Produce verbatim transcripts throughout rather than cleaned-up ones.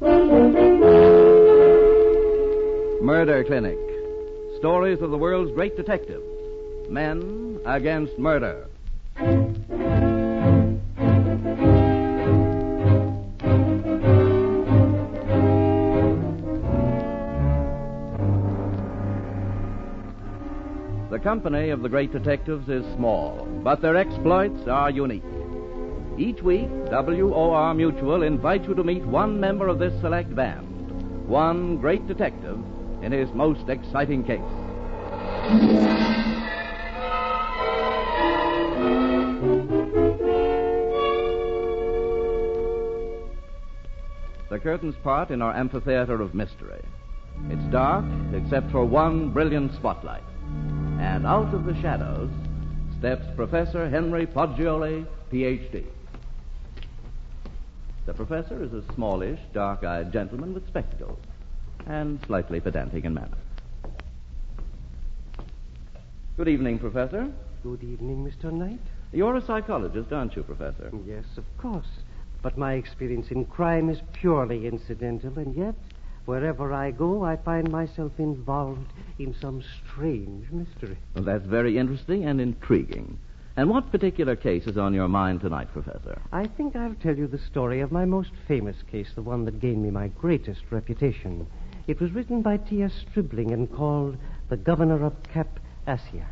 Murder Clinic. Stories of the world's great detectives. Men against murder. The company of the great detectives is small, but their exploits are unique. Each week, W O R Mutual invites you to meet one member of this select band, one great detective in his most exciting case. The curtains part in our amphitheater of mystery. It's dark, except for one brilliant spotlight. And out of the shadows steps Professor Henry Poggioli, P H D The professor is a smallish, dark-eyed gentleman with spectacles and slightly pedantic in manner. Good evening, Professor. Good evening, Mister Knight. You're a psychologist, aren't you, Professor? Yes, of course. But my experience in crime is purely incidental, and yet, wherever I go, I find myself involved in some strange mystery. Well, that's very interesting and intriguing. And what particular case is on your mind tonight, Professor? I think I'll tell you the story of my most famous case, the one that gained me my greatest reputation. It was written by T S Stribling and called The Governor of Cap Assia.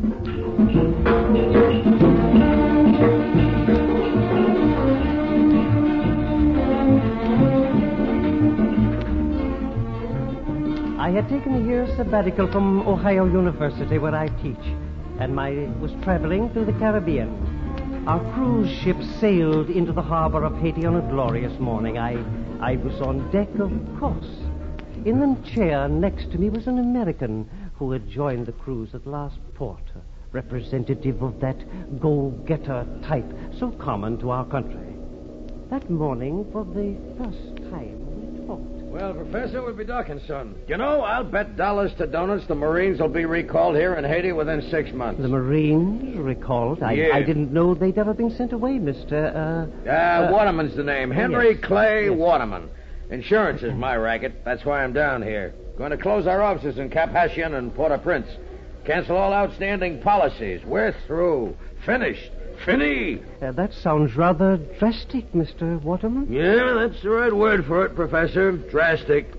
I had taken a year's sabbatical from Ohio University, where I teach, and I was traveling through the Caribbean. Our cruise ship sailed into the harbor of Haiti on a glorious morning. I, I was on deck, of course. In the chair next to me was an American who had joined the cruise at last port, a representative of that go-getter type so common to our country. That morning, for the first time, we talked. Well, Professor, we'll be docking soon. You know, I'll bet dollars to donuts the Marines will be recalled here in Haiti within six months. The Marines recalled? I, yeah. I didn't know they'd ever been sent away, Mister Uh, uh, uh Waterman's the name. Henry yes. Clay Yes. Waterman. Insurance is my racket. That's why I'm down here. Going to close our offices in Cap Haitian and Port-au-Prince. Cancel all outstanding policies. We're through. Finished. Fini. Uh, that sounds rather drastic, Mister Waterman. Yeah, that's the right word for it, Professor. Drastic.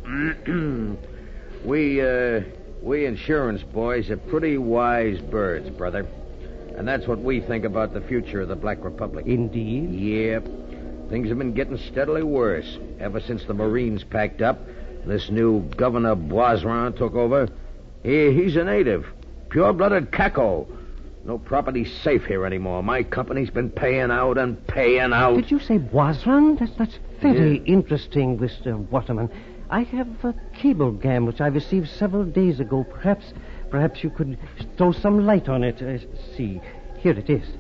we, uh, we insurance boys are pretty wise birds, brother. And that's what we think about the future of the Black Republic. Indeed? Yep. Things have been getting steadily worse ever since the Marines packed up. This new Governor Boisron took over. He, he's a native. Pure-blooded Caco. No property safe here anymore. My company's been paying out and paying out. Did you say Boisron? That's, that's very Yeah. interesting, Mister Waterman. I have a cablegram which I received several days ago. Perhaps perhaps you could throw some light on it. Uh, see, here it is.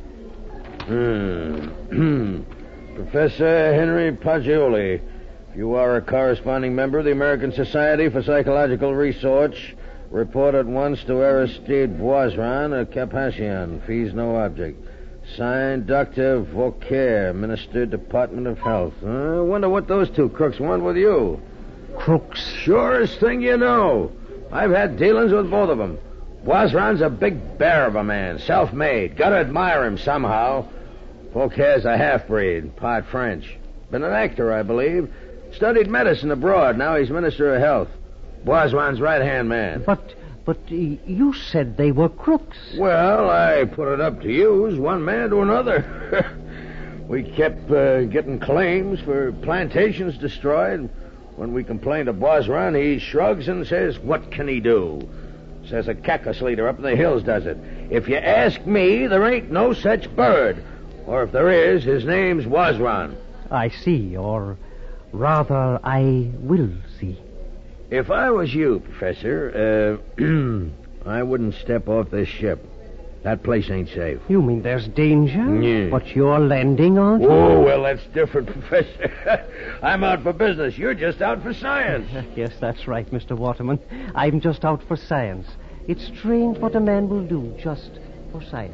Hmm. Professor Henry Poggioli. If you are a corresponding member of the American Society for Psychological Research, report at once to Aristide Boisron at Cap Haitian. Fees no object. Signed, Doctor Vauquer, Minister, Department of Health. I uh, wonder what those two crooks want with you. Crooks? Surest thing you know. I've had dealings with both of them. Boisron's a big bear of a man, self-made. Gotta admire him somehow. Vauquer's a half-breed, part French. Been an actor, I believe. Studied medicine abroad. Now he's Minister of Health. Boisron's right-hand man. But, but uh, you said they were crooks. Well, I put it up to use one man to another. We kept uh, getting claims for plantations destroyed. When we complained to Boisron, he shrugs and says, what can he do? Says a cactus leader up in the hills does it. If you ask me, there ain't no such bird. Or if there is, his name's Boisron. I see, or rather, I will see. If I was you, Professor, uh, I wouldn't step off this ship. That place ain't safe. You mean there's danger? Yeah. But you're landing, aren't you? Oh, well, that's different, Professor. I'm out for business. You're just out for science. Yes, that's right, Mister Waterman. I'm just out for science. It's strange what a man will do just for science.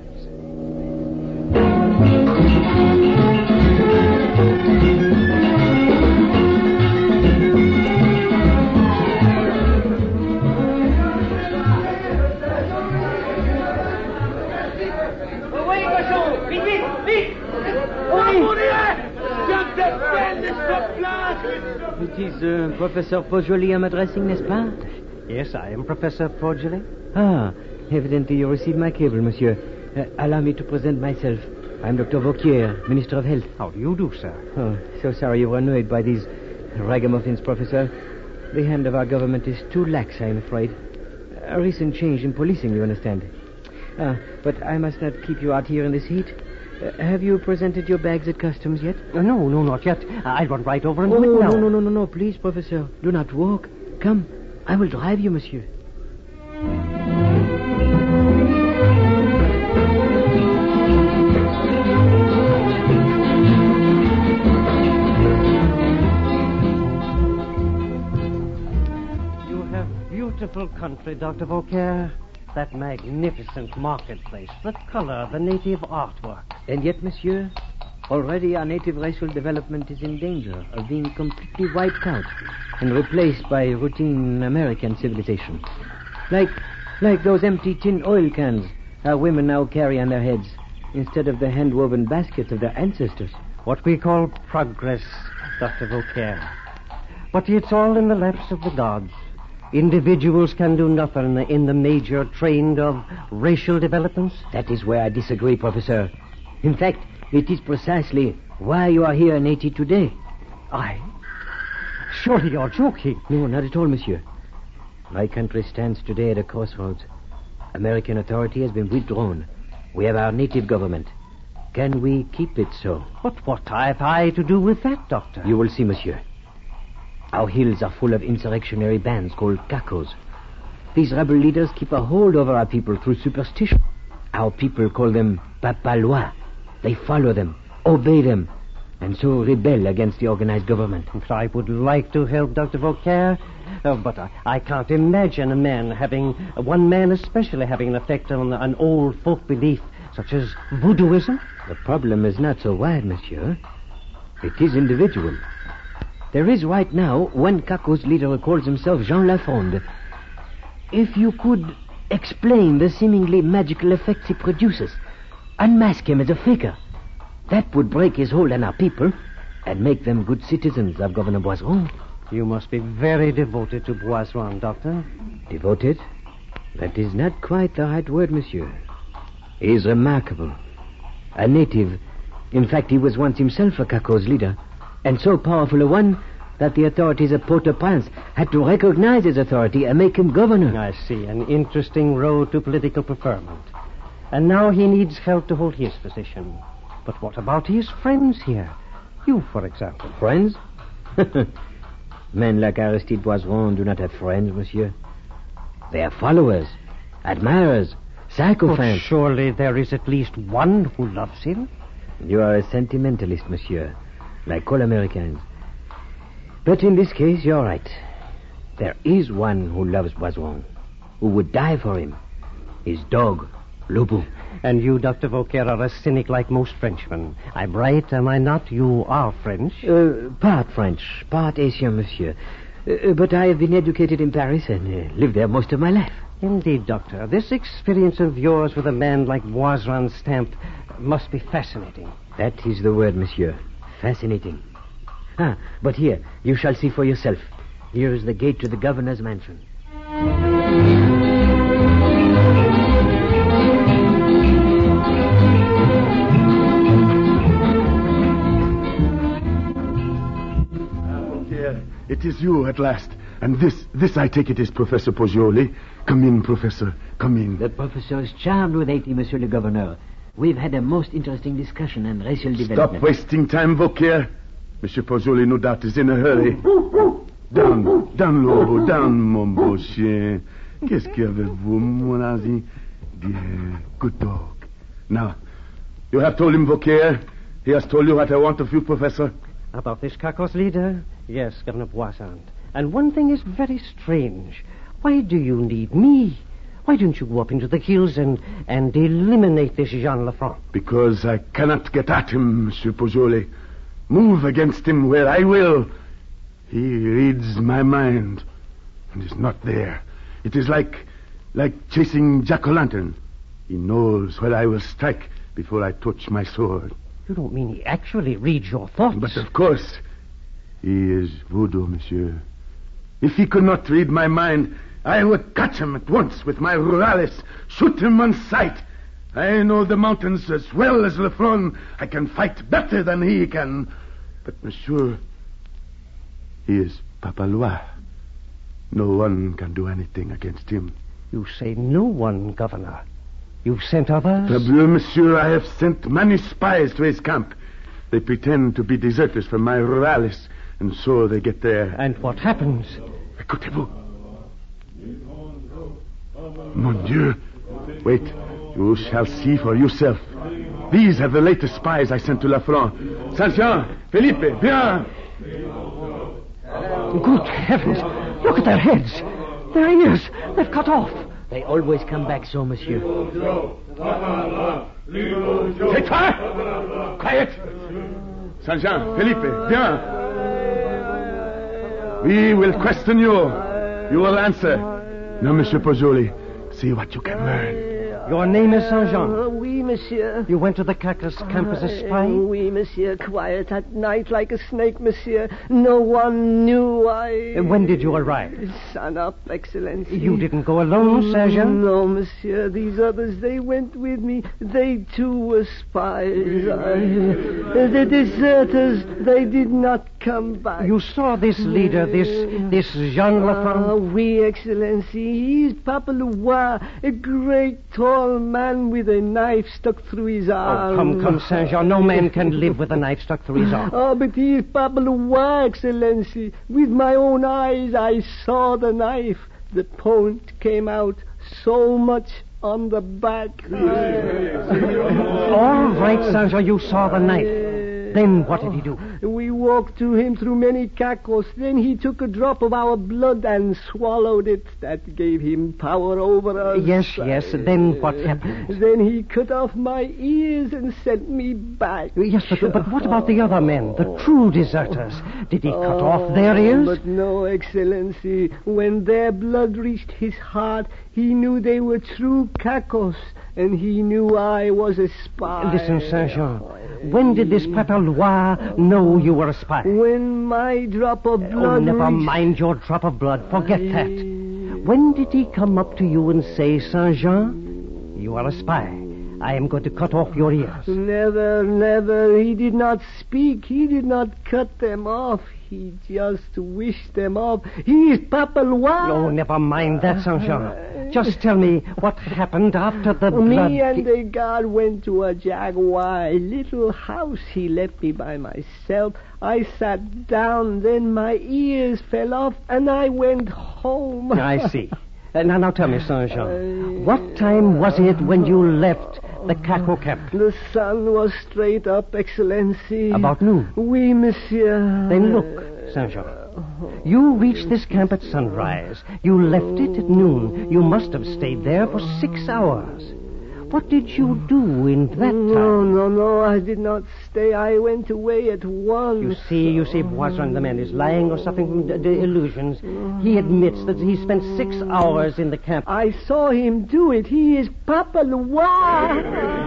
It is uh, Professor Pojoli I'm addressing, n'est-ce pas? Yes, I am Professor Pojoli. Ah, evidently you received my cable, monsieur. Uh, allow me to present myself. I'm Doctor Vauquier, Minister of Health. How do you do, sir? Oh, so sorry you were annoyed by these ragamuffins, Professor. The hand of our government is too lax, I'm afraid. A recent change in policing, you understand. Ah, but I must not keep you out here in this heat. Uh, have you presented your bags at customs yet? Uh, no, no, not yet. I'll run right over and oh, do it now. No, no, no, no, no, please, Professor. Do not walk. Come, I will drive you, monsieur. You have beautiful country, Doctor Vauquier. That magnificent marketplace, the color, the native artwork. And yet, monsieur, already our native racial development is in danger of being completely wiped out and replaced by routine American civilization. Like, like those empty tin oil cans our women now carry on their heads instead of the hand-woven baskets of their ancestors. What we call progress, Doctor Vauquier. But it's all in the laps of the gods. Individuals can do nothing in the major trend of racial developments. That is where I disagree, Professor. In fact, it is precisely why you are here in Haiti today. I? Surely you're joking. No, not at all, monsieur. My country stands today at a crossroads. American authority has been withdrawn. We have our native government. Can we keep it so? But what have I to do with that, Doctor? You will see, monsieur. Our hills are full of insurrectionary bands called Cacos. These rebel leaders keep a hold over our people through superstition. Our people call them Papalois. They follow them, obey them, and so rebel against the organized government. I would like to help Doctor Vauquier, uh, but I, I can't imagine a man having, uh, one man especially having an effect on an old folk belief such as voodooism. The problem is not so wide, monsieur. It is individual. There is right now one Cacos leader who calls himself Jean Lafond. If you could explain the seemingly magical effects he produces, unmask him as a faker, that would break his hold on our people and make them good citizens of Governor Boisron. You must be very devoted to Boisron, Doctor. Devoted? That is not quite the right word, monsieur. He is remarkable. A native. In fact, he was once himself a Cacos leader, and so powerful a one that the authorities of Port-au-Prince had to recognize his authority and make him governor. I see. An interesting road to political preferment. And now he needs help to hold his position. But what about his friends here? You, for example. Friends? Men like Aristide Boisron do not have friends, monsieur. They are followers, admirers, sycophants. But surely there is at least one who loves him. You are a sentimentalist, monsieur, like all Americans. But in this case, you're right. There is one who loves Boisron, who would die for him. His dog, Lobo. And you, Doctor Vauquier, are a cynic like most Frenchmen. I'm right, am I not? You are French? Uh, part French, part Asian, monsieur. Uh, but I have been educated in Paris and uh, lived there most of my life. Indeed, Doctor. This experience of yours with a man like Boisron stamped must be fascinating. That is the word, monsieur. Fascinating. Ah, but here, you shall see for yourself. Here is the gate to the governor's mansion. It is you at last. And this, this I take it is Professor Pojoli. Come in, Professor. Come in. The professor is charmed with Haiti, Monsieur le Gouverneur. We've had a most interesting discussion on racial development. Stop wasting time, Vauquier. Monsieur Pojoli, no doubt, is in a hurry. Down, down, Lobo, down, mon beau chien. Qu'est-ce qu'avez-vous, mon ami? Dear, good dog. Now, you have told him, Vauquier. He has told you what I want of you, Professor. About this Cacos leader? Yes, Governor Boisson. And one thing is very strange. Why do you need me? Why don't you go up into the hills and, and eliminate this Jean Lafond? Because I cannot get at him, Monsieur Pojoli. Move against him where I will. He reads my mind and is not there. It is like, like chasing jack-o'-lantern. He knows where I will strike before I touch my sword. You don't mean he actually reads your thoughts? But of course, He is voodoo, monsieur. If he could not read my mind, I would catch him at once with my ruralis, shoot him on sight. I know the mountains as well as Lafron. I can fight better than he can. But, monsieur, he is Papa Loire. No one can do anything against him. You say no one, Governor. You've sent others? Parbleu, monsieur, I have sent many spies to his camp. They pretend to be deserters from my ruralis, and so they get there. And what happens? Écoutez-vous. Mon Dieu. Wait. You shall see for yourself. These are the latest spies I sent to Lafron. Saint-Jean, Felipe, bien. Good heavens. Look at their heads. Their ears. They've cut off. They always come back so, monsieur. Take fire! Quiet! Saint-Jean, Felipe, bien. We will question you. You will answer. Now, Monsieur Pozzoli, see what you can learn. Your name is Saint-Jean. Uh, oui, monsieur. You went to the Cactus camp as a spy? Uh, oui, monsieur. Quiet at night like a snake, monsieur. No one knew I... Uh, when did you arrive? Sun up, Excellency. You didn't go alone, Sergeant? No, monsieur. These others, they went with me. They, too, were spies. I... The deserters, they did not come back. You saw this leader, this this Jean Lafron? Ah, oui, Excellency. He's Papa Loire, a great tall man with a knife stuck through his arm. Oh, come, come, Saint-Jean. No man can live with a knife stuck through his arm. Oh, but he is Papa Loire, Excellency. With my own eyes, I saw the knife. The point came out so much on the back. All right, Saint-Jean, you saw the knife. Then what did he do? We walked to him through many cacos. Then he took a drop of our blood and swallowed it. That gave him power over us. Yes, yes. Then what happened? Then he cut off my ears and sent me back. Yes, but, but what about the other men, the true deserters? Did he cut oh, off their ears? But no, Excellency. When their blood reached his heart, he knew they were true cacos, and he knew I was a spy. Listen, Saint-Jean. When did this Papa Loire know you were a spy? When my drop of blood... Oh, never reached... mind your drop of blood. Forget I... that. When did he come up to you and say, Saint-Jean, you are a spy. I am going to cut off your ears. Never, never. He did not speak. He did not cut them off. He just wished them off. He is Papa Loire. Oh, never mind that, Saint-Jean. Just tell me what happened after the me blood... Me and the guard went to a Jaguar, a little house. He left me by myself. I sat down, then my ears fell off, and I went home. I see. Uh, now, now tell me, Saint-Jean, what time was it when you left the Caco camp? The sun was straight up, Excellency. About noon? Oui, monsieur. Then look, Saint-Jean. You reached this camp at sunrise. You left it at noon. You must have stayed there for six hours. What did you do in that time? No, no, no, I did not stay. I went away at once. You see, you see, Boisson, the man is lying or suffering from d- d- illusions. He admits that he spent six hours in the camp. I saw him do it. He is Papa Loire.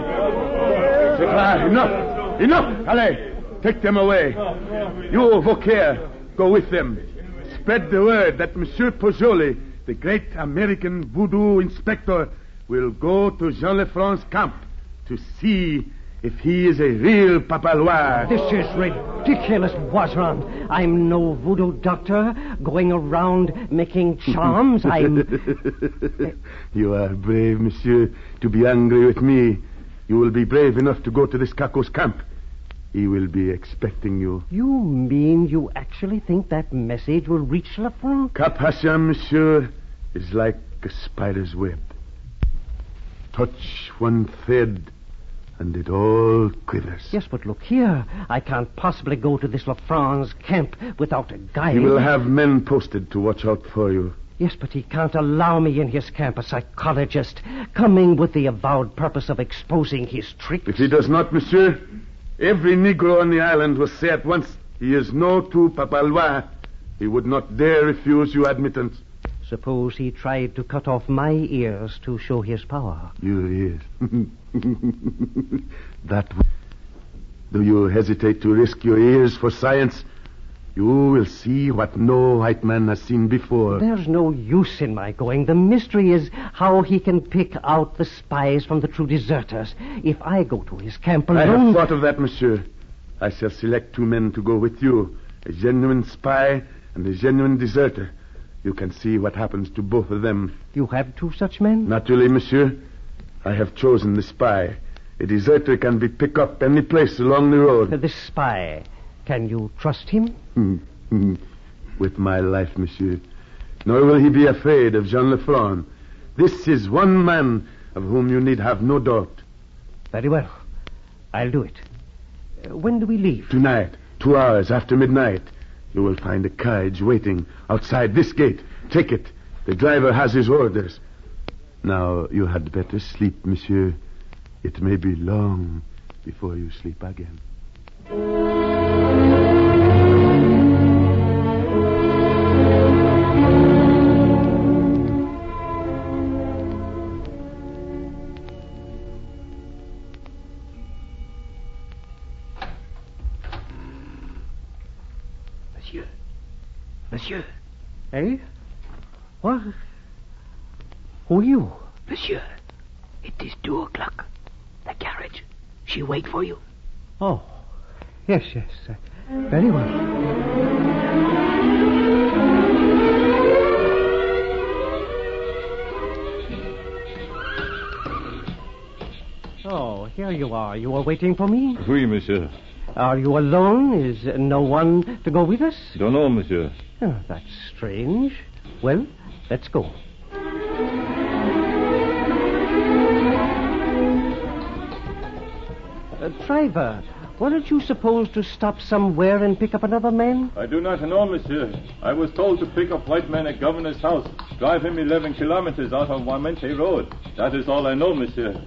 Enough! Enough! Allez, take them away. You, Vauquier, go with them. Spread the word that Monsieur Pozzoli, the great American voodoo inspector, will go to Jean Lefran's camp to see if he is a real Papa Loire. This is ridiculous, Boisron. I'm no voodoo doctor going around making charms. I'm... You are brave, monsieur, to be angry with me. You will be brave enough to go to this Caco's camp. He will be expecting you. You mean you actually think that message will reach Lafranc? Cap Hassan, monsieur, is like a spider's web. Touch one thread, and it all quivers. Yes, but look here. I can't possibly go to this Lafranc's camp without a guide. He will have men posted to watch out for you. Yes, but he can't allow me in his camp, a psychologist, coming with the avowed purpose of exposing his tricks. If he does not, monsieur, every Negro on the island will say at once he is no true Papa Loire. He would not dare refuse you admittance. Suppose he tried to cut off my ears to show his power. Your ears? That... Do you hesitate to risk your ears for science? You will see what no white man has seen before. There's no use in my going. The mystery is how he can pick out the spies from the true deserters. If I go to his camp alone... I have thought of that, monsieur. I shall select two men to go with you. A genuine spy and a genuine deserter. You can see what happens to both of them. You have two such men? Naturally, monsieur. I have chosen the spy. A deserter can be picked up any place along the road. Uh, the spy... Can you trust him? With my life, monsieur. Nor will he be afraid of Jean Laflamme. This is one man of whom you need have no doubt. Very well. I'll do it. Uh, when do we leave? Tonight, two hours after midnight. You will find a carriage waiting outside this gate. Take it. The driver has his orders. Now, you had better sleep, monsieur. It may be long before you sleep again. Monsieur. Monsieur. Eh? What? Who are you? Monsieur, it is two o'clock. The carriage. She wait for you. Oh. Yes, yes. Uh, very well. Oh, here you are. You are waiting for me? Oui, monsieur. Are you alone? Is uh, no one to go with us? Don't know, monsieur. Oh, that's strange. Well, let's go. Uh, driver, weren't you supposed to stop somewhere and pick up another man? I do not know, monsieur. I was told to pick up white man at governor's house. Drive him eleven kilometers out on Wamente Road. That is all I know, monsieur.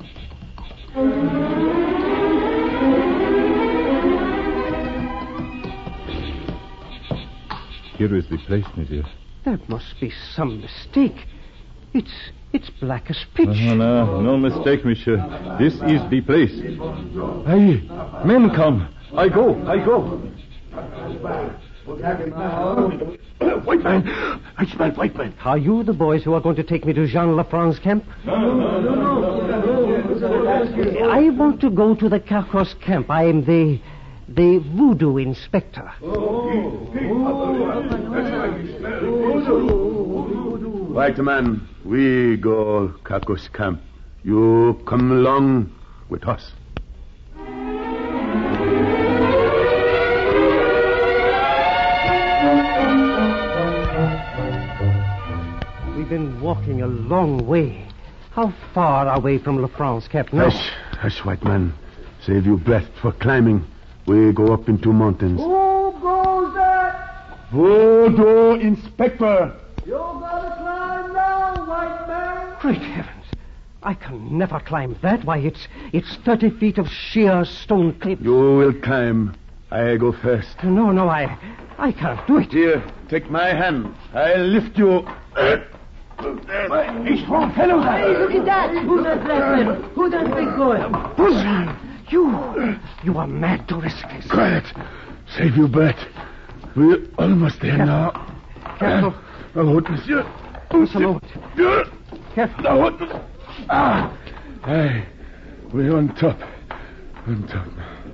Here is the place, monsieur. There must be some mistake. It's it's black as pitch. No, no, no mistake, monsieur. This is the place. Hey, men come. I go, I go. White man! I smell white man. Are you the boys who are going to take me to Jean Lafrance's camp? No, no, no, no. I want to go to the Carcross camp. I am the... the voodoo inspector. White man, we go Carcross camp. You come along with us. We've been walking a long way. How far are we from Lafrance's camp now? Hush, hush, white man. Save your breath for climbing. We go up into mountains. Who goes there? Voodoo inspector. You gotta climb now, white man. Great heavens. I can never climb that. Why, it's it's thirty feet of sheer stone cliff. You will climb. I go first. No, no, I I can't do it. Here, take my hand. I'll lift you. He's strong fellow. Hey, look at that. Who's that black man? Who that big boy? Buzan, you, you are mad to risk this. Quiet. Save your breath. We're almost there now. Careful. Now, hold, monsieur. Just a moment. Careful. Now, hold. Ah. Hey, we're on top. On top.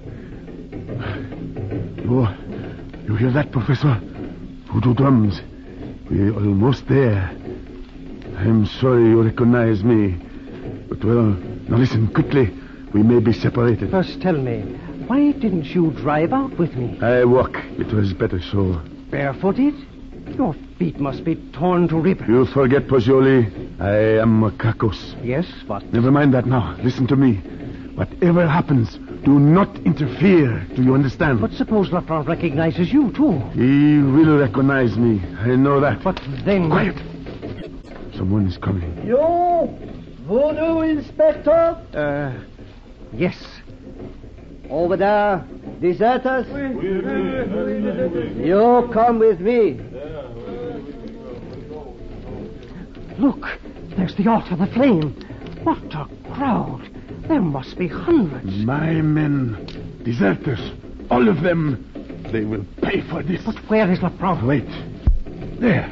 You, you hear that, Professor? Voodoo drums. We're almost there. I'm sorry you recognize me. But, well, now listen quickly. We may be separated. First tell me, why didn't you drive out with me? I walk. It was better so. Barefooted? Your feet must be torn to ribbons. You forget, Pozzoli. I am a Carcross. Yes, but... Never mind that now. Listen to me. Whatever happens, do not interfere. Do you understand? But suppose Lafrance recognizes you, too. He will recognize me. I know that. But then... Quiet. Someone is coming. You, voodoo inspector? Uh, yes. Over there, deserters? You come with me. Look, there's the altar, the flame. What a crowd. There must be hundreds. My men, deserters, all of them. They will pay for this. But where is Lafranc? Wait. There.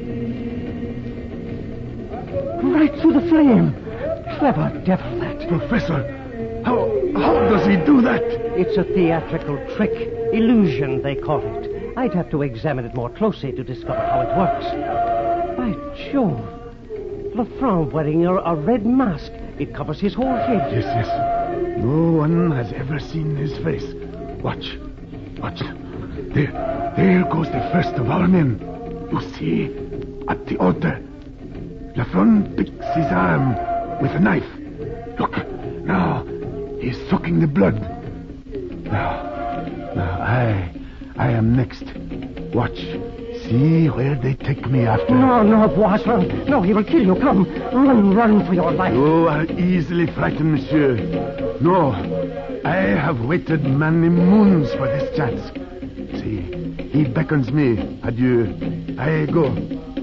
Right through the flame. Clever devil, that. Professor, how, how does he do that? It's a theatrical trick. Illusion, they call it. I'd have to examine it more closely to discover how it works. By Jove. Lafranc wearing a, a red mask. It covers his whole head. Yes, yes. No one has ever seen his face. Watch. Watch. There. There goes the first of our men. You see? At the altar. Lafranc picks his arm with a knife. Look. Now, he's sucking the blood. Now, now, I... I am next. Watch. See where they take me after. No, no, Boisson. No, he will kill you. Come. Run, run for your life. You are easily frightened, monsieur. No. I have waited many moons for this chance. See, he beckons me. Adieu. I go.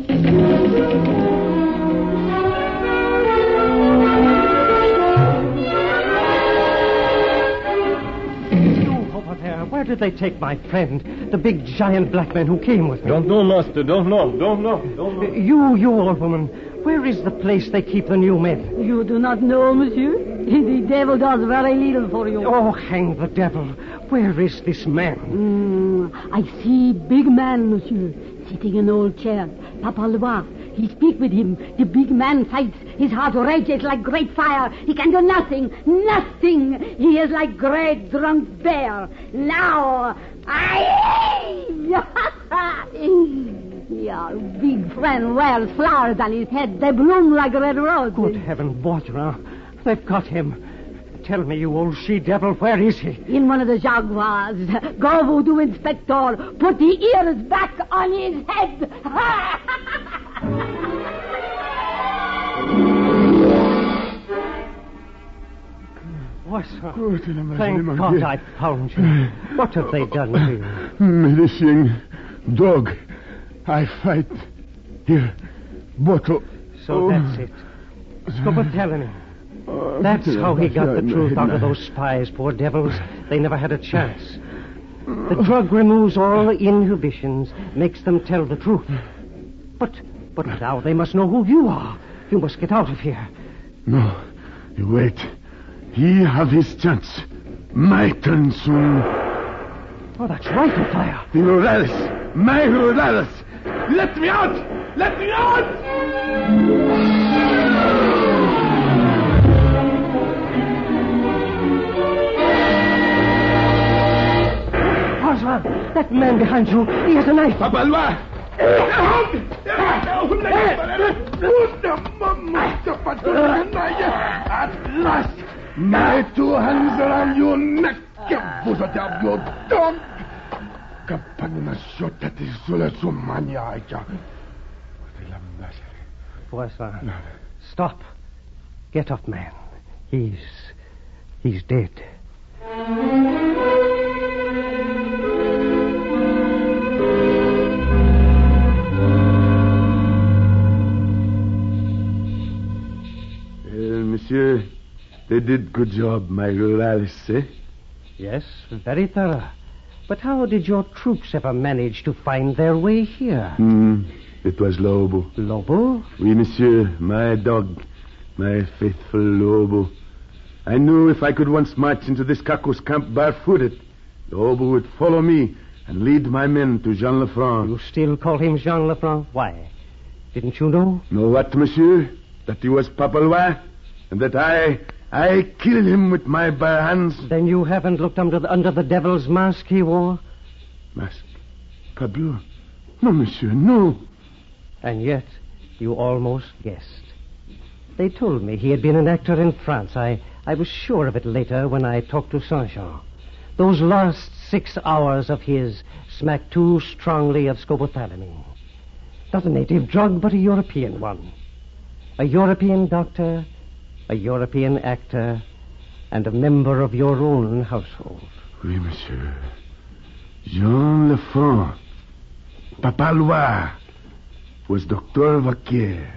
Where did they take my friend, the big giant black man who came with me? Don't know, master. Don't know. Don't know. Don't know. You, you old woman, where is the place they keep the new men? You do not know, monsieur? The devil does very little for you. Oh, hang the devil. Where is this man? Mm, I see big man, monsieur, sitting in old chair. Papa Loire. He speak with him. The big man fights. His heart rages like great fire. He can do nothing. Nothing. He is like great drunk bear. Now, I... Your big friend wears flowers on his head. They bloom like red roses. Good heaven, Vautrin. They've got him. Tell me, you old she-devil, where is he? In one of the Jaguars. Go, voodoo inspector. Put the ears back on his head. Vautrin, thank God I found you. What have they done to you? Medicine, dog. I fight. Here, bottle. So oh. that's it. Scopotalini. That's how he got the truth out of those spies, poor devils. They never had a chance. The drug removes all inhibitions, makes them tell the truth. But, but now they must know who you are. You must get out of here. No, you wait. He have his chance. My turn soon. Oh, that's rifle fire. The Rurales. My Rurales. Let me out! Let me out! That man behind you, he has a knife. Papa Loire! At last, my two hands are on your neck, you buzzard of your dog. Kapag nasyotati sula sumanya ika. Poisson, stop. Get up, man. He's... he's dead. Monsieur, they did good job, my Rurales, eh? Yes, very thorough. But how did your troops ever manage to find their way here? Hmm, it was Lobo. Lobo? Oui, monsieur, my dog, my faithful Lobo. I knew if I could once march into this Cacos camp barefooted, Lobo would follow me and lead my men to Jean Lafranc. You still call him Jean Lafranc? Why? Didn't you know? Know what, monsieur? That he was Papa Loire? And that I, I killed him with my bare hands. Then you haven't looked under the, under the devil's mask he wore? Mask? Parbleu. No, monsieur, no. And yet, you almost guessed. They told me he had been an actor in France. I, I was sure of it later when I talked to Saint-Jean. Those last six hours of his smacked too strongly of scopolamine. Not a native drug, but a European one. A European doctor... a European actor, and a member of your own household. Oui, monsieur. Jean Lafranc, Papa Loire, was Doctor Vaquier.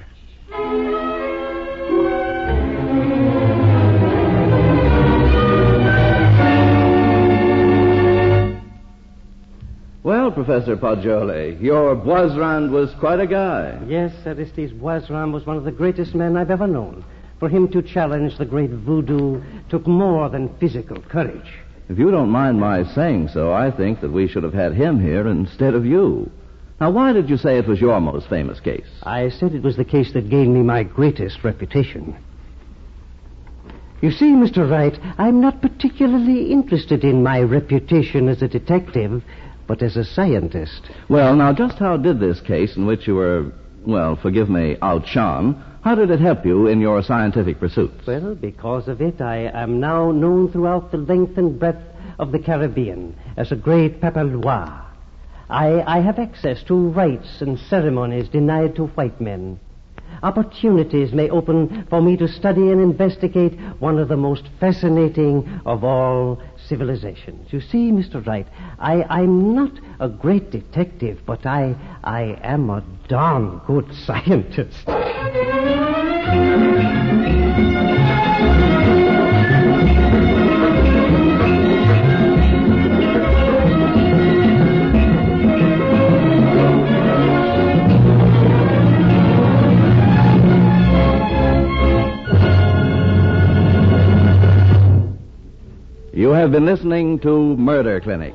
Well, Professor Poggioli, your Boisrand was quite a guy. Yes, Aristide Boisrand was one of the greatest men I've ever known. For him to challenge the great voodoo took more than physical courage. If you don't mind my saying so, I think that we should have had him here instead of you. Now, why did you say it was your most famous case? I said it was the case that gained me my greatest reputation. You see, Mister Wright, I'm not particularly interested in my reputation as a detective, but as a scientist. Well, now, just how did this case in which you were, well, forgive me, outshone, how did it help you in your scientific pursuits? Well, because of it, I am now known throughout the length and breadth of the Caribbean as a great Papalois. I, I have access to rites and ceremonies denied to white men. Opportunities may open for me to study and investigate one of the most fascinating of all civilizations. You see, Mister Wright, I, I'm not a great detective, but I, I am a darn good scientist. You have been listening to Murder Clinic.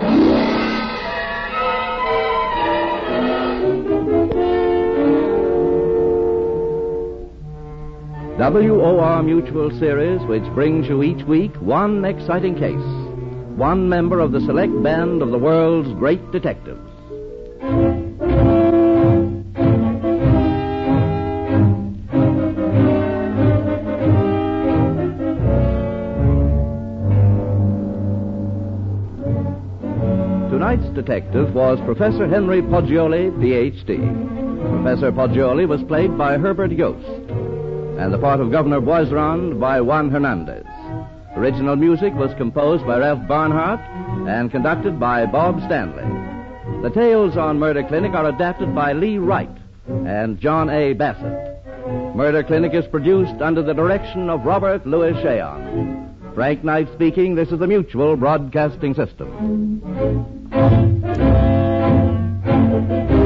W O R Mutual Series, which brings you each week one exciting case, one member of the select band of the world's great detectives. Tonight's detective was Professor Henry Poggioli, P H D Professor Poggioli was played by Herbert Yost, and the part of Governor Boisrand by Juan Hernandez. Original music was composed by Ralph Barnhart and conducted by Bob Stanley. The tales on Murder Clinic are adapted by Lee Wright and John A. Bassett. Murder Clinic is produced under the direction of Robert Louis Cheon. Frank Knight speaking. This is the Mutual Broadcasting System.